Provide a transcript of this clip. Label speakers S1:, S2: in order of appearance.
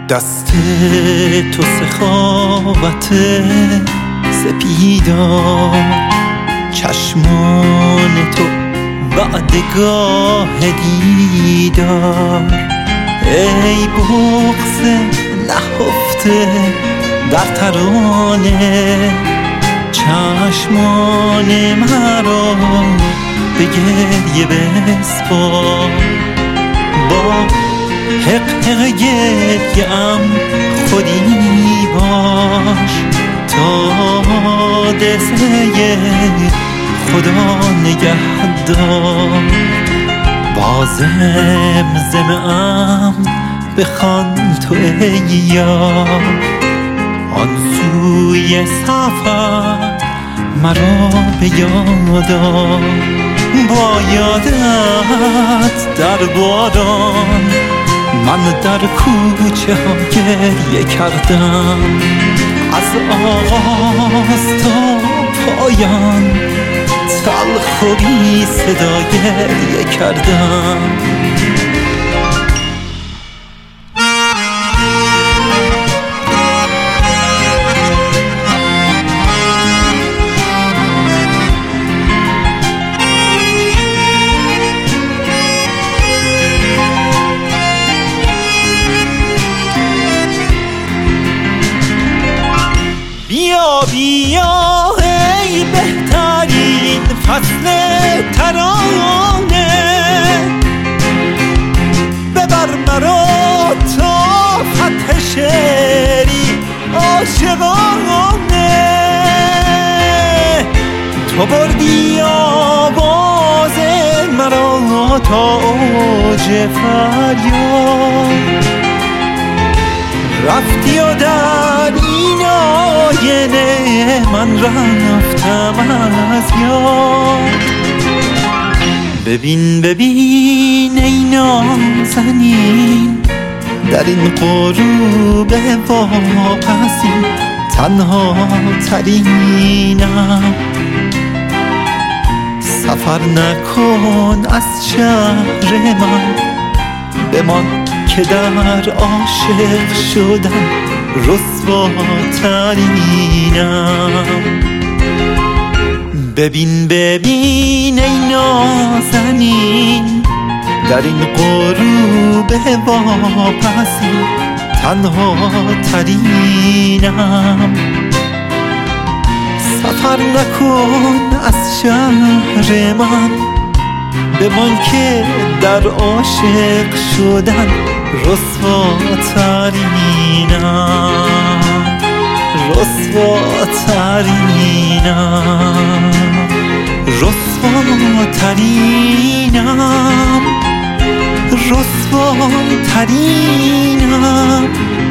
S1: دست تو سخاوت سپیدار، چشمان تو وعدگاه دیدار. ای بغض نهفته در ترانه، چشمان مرا به گریه بسپار. با حق گریم خودی باش، تا دسته خدا نگهدار. با زمزمه‌ام بخوان تو ای یار، آن سوی سفر مرا به یاد آر. با یادت در باران من در کوچه ها گریه کردم، از آغاز تا پایان تلخ و بی صدا گریه کردم. بیا بیا ای بهترین فصل ترانه، ببر مرا تا فتح شعری عاشقانه. تو بردی آواز مرا تا اوج فریاد، رفتی و در این آینه من رفتم از یاد. ببین ببین ای نازنین، در این غروب واپسین تنها ترینم. سفر نکن از شهر من، بمان که در عاشق شدن رسواترینم. ببین ببین ای نازنین، در این غروب واپسین تنها ترینم. سفر نکن از شهر من، بمان که در عاشق شدن رسواترینم، رسواترینم، رسواترینم، رسواترینم.